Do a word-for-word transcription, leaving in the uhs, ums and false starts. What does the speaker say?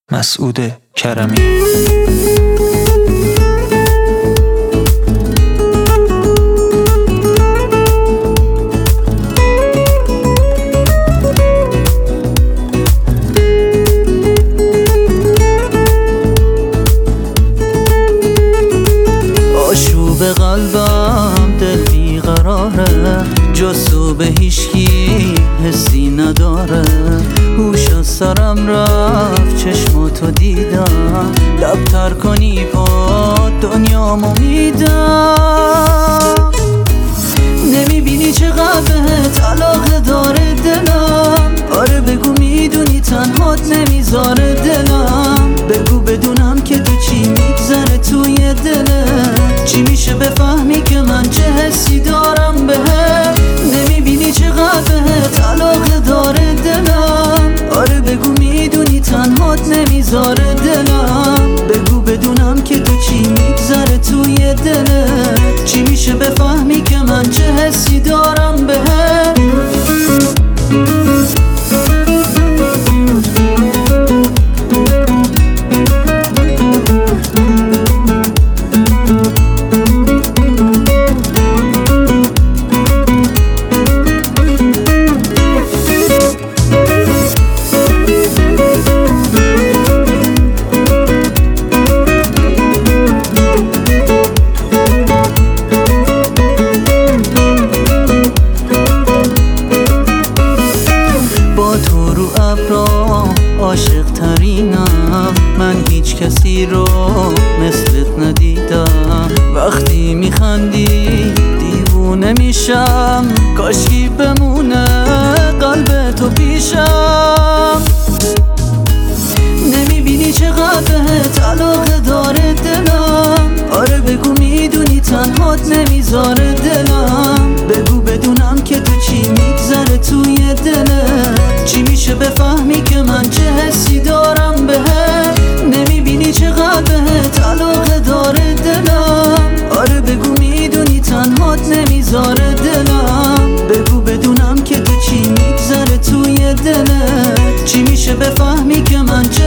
مسعود کرمی. آشوب قلبم دل بیقراره، جزو به هیچکی حسی نداره. هوش از سرم رفت چشماتو دیدم، لبتر کنی با دنیامو میدم. نمیبینی چقدر بهت علاقه داره دلم؟ آره بگو میدونی تنهات نمیذاره دلم. بگو بدونم که تو چی میگذره توی دلت، چی میشه بفهمی که من چه حسی دارم بهت. نمیبینی چقدر بهت علاقه داره دلم؟ آره بگو میدونی تنهات نمیذاره دلم. بگو بدونم که تو چی میگذره توی دلت، چی میشه بفهمی که من چه حسی دارم بهت. تو رو ابرام عاشق ترینم، من هیچ کسی رو مثلت ندیدم. وقتی میخندی دیوونه میشم، کاشکی بمونه قلب تو پیشم. نمیبینی چقدر بهت علاقه داره دلم؟ آره بگو میدونی تنهات نمیذاره دلم. بگو بدونم که تو چی میگذره توی دلت، چی میشه بفهمی که من چه حسی دارم بهت. نمیبینی چقدر بهت علاقه داره دلم؟ آره بگو میدونی تنهات نمیذاره دلم. بگو بدونم که تو چی میگذره توی دلت، چی میشه بفهمی که من چه